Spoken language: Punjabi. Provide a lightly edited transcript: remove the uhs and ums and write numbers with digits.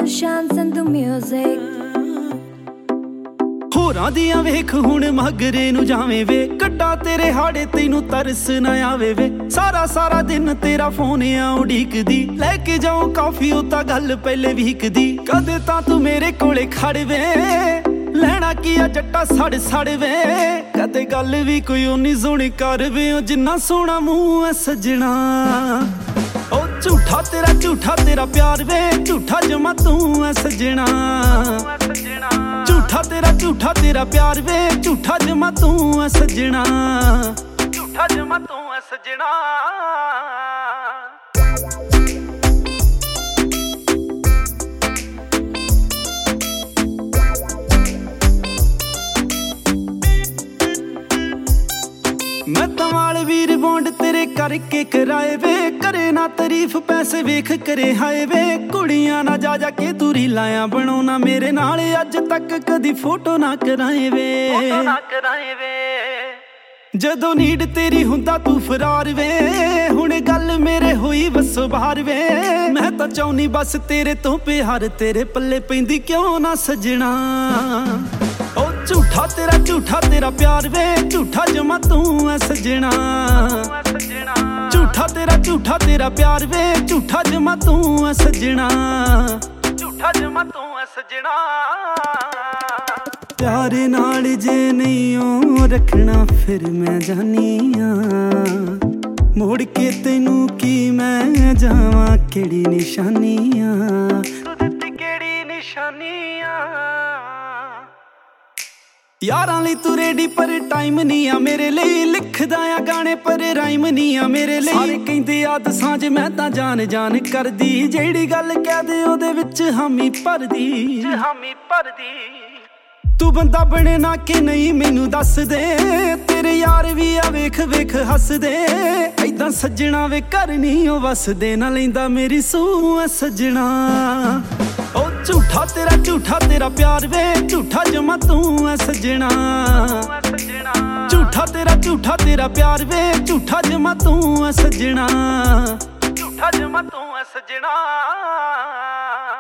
emotions and the music। ਹੋਰਾਂ ਦੀਆਂ ਵੇਖ ਹੁਣ ਮਗਰੇ ਨੂੰ ਜਾਵੇਂ ਵੇ, ਕੱਟਾ ਤੇਰੇ ਹਾੜੇ ਤੈਨੂੰ ਤਰਸ ਨਾ ਆਵੇ ਵੇ। ਸਾਰਾ ਦਿਨ ਤੇਰਾ ਫੋਨ ਆ ਉਡੀਕਦੀ, ਲੈ ਕੇ ਜਾਉ ਕਾਫੀ ਉਹ ਤਾਂ ਗੱਲ ਪਹਿਲੇ ਵੀਕਦੀ। ਕਦੇ ਤਾਂ ਤੂੰ ਮੇਰੇ ਕੋਲੇ ਖੜ ਵੇ, ਲੈਣਾ ਕੀ ਆ ਜੱਟਾ ਸੜ ਵੇ। ਕਦੇ ਗੱਲ ਵੀ ਕੋਈ ਓਨੀ ਸੋਹਣੀ ਕਰ ਵੇ, ਉਹ ਜਿੰਨਾ ਸੋਹਣਾ ਮੂੰਹ ਐ ਸੱਜਣਾ। ਉਹ ਝੂਠਾ ਤੇਰਾ ਪਿਆਰ ਵੇ, ਝੂਠਾ ਜਮਾ ਤੂੰ ਐ ਸੱਜਣਾ। ਝੂਠਾ ਤੇਰਾ ਪਿਆਰ ਵੇ, ਝੂਠਾ ਜਮਾ ਤੂੰ ਐ ਸੱਜਣਾ। ਝੂਠਾ ਜਮਾ ਤੂੰ ਐ ਸੱਜਣਾ। ਮੈਂ ਤਾਂ ਵਾਲ ਵੀਰ ਬੌਂਡ ਤੇਰੇ ਕਰਕੇ ਕਰਾਏ ਵੇ, ਕਰੇ ਨਾ ਤਾਰੀਫ ਪੈਸੇ ਵੇਖ ਕਰੇ ਹਾਏ ਵੇ। ਕੁੜੀਆਂ ਨਾ ਜਾ ਕੇ ਤੂੰ ਰੀਲਾਂ ਬਣਾਉਣਾ ਮੇਰੇ ਨਾਲ, ਅੱਜ ਤੱਕ ਕਦੀ ਫੋਟੋ ਨਾ ਕਰਾਏ ਵੇ। ਜਦੋਂ ਨੀਡ ਤੇਰੀ ਹੁੰਦਾ ਤੂੰ ਫਰਾਰ ਵੇ, ਹੁਣ ਗੱਲ ਮੇਰੇ ਹੋਈ ਵਸੋ ਬਾਹਰ ਵੇ। ਮੈਂ ਤਾਂ ਚਾਹੁੰਨੀ ਬਸ ਤੇਰੇ ਤੋਂ ਪਿਆਰ, ਤੇਰੇ ਪੱਲੇ ਪੈਂਦੀ ਕਿਉਂ ਨਾ ਸੱਜਣਾ। ਉਹ ਝੂਠਾ ਤੇਰਾ ਪਿਆਰ ਵੇ, ਝੂਠਾ ਜਮਾ ਤੂੰ ਐ ਸੱਜਣਾ। ਝੂਠਾ ਤੇਰਾ ਪਿਆਰ ਵੇ, ਝੂਠਾ ਜਮਾ ਤੂੰ ਐ ਸੱਜਣਾ। ਝੂਠਾ ਜਮਾ ਤੂੰ ਐ ਸੱਜਣਾ। ਪਿਆਰ ਨਾਲ ਜੇ ਨਹੀਂ ਓ ਰੱਖਣਾ ਫਿਰ ਮੈਂ ਜਾਨੀ ਆ, ਮੋੜ ਕੇ ਤੈਨੂੰ ਕੀ ਮੈਂ ਜਾਵਾਂ। ਕਿਹੜੀ ਨਿਸ਼ਾਨੀ ਆ ਤੂੰ ਦਿੱਤੀ, ਕਿਹੜੀ ਨਿਸ਼ਾਨੀ ਆ। ਯਾਰਾਂ ਲਈ ਤੂੰ ਰੈਡੀ ਪਰ ਟਾਈਮ ਨਹੀਂ ਆ ਮੇਰੇ ਲਈ, ਲਿਖਦਾ ਆ ਗਾਣੇ ਪਰ ਰਾਈਮ ਨਹੀਂ ਆ ਮੇਰੇ ਲਈ। ਸਾਰੇ ਕਹਿੰਦੇ ਆ ਦਸਾਂਝ ਮੈਂ ਤਾਂ ਜਾਨ ਕਰਦੀ, ਜਿਹੜੀ ਗੱਲ ਕਹਿ ਦੇ ਉਹਦੇ ਵਿੱਚ ਹਾਮੀ ਭਰਦੀ। ਤੂੰ ਬੰਦਾ ਬਣੇ ਨਾ ਕਿ ਨਹੀਂ ਮੈਨੂੰ ਦੱਸ ਦੇ, ਤੇਰੇ ਯਾਰ ਵੀ ਆ ਵੇਖ ਹੱਸਦੇ। ਏਦਾਂ ਸੱਜਣਾ ਵੇ ਘਰ ਨਹੀਂ ਉਹ ਵਸਦੇ, ਨਾ ਲੈਂਦਾ ਮੇਰੀ ਸੂਹ ਐ ਸੱਜਣਾ। ਉਹ ਝੂਠਾ ਤੇਰਾ ਪਿਆਰ ਵੇ, ਝੂਠਾ ਜਮਾ ਤੂੰ ਐ ਸੱਜਣਾ। ਝੂਠਾ ਤੇਰਾ ਪਿਆਰ ਵੇ, ਝੂਠਾ ਜਮਾ ਤੂੰ ਐ ਸੱਜਣਾ। ਝੂਠਾ ਜਮਾ ਤੂੰ ਐ ਸੱਜਣਾ।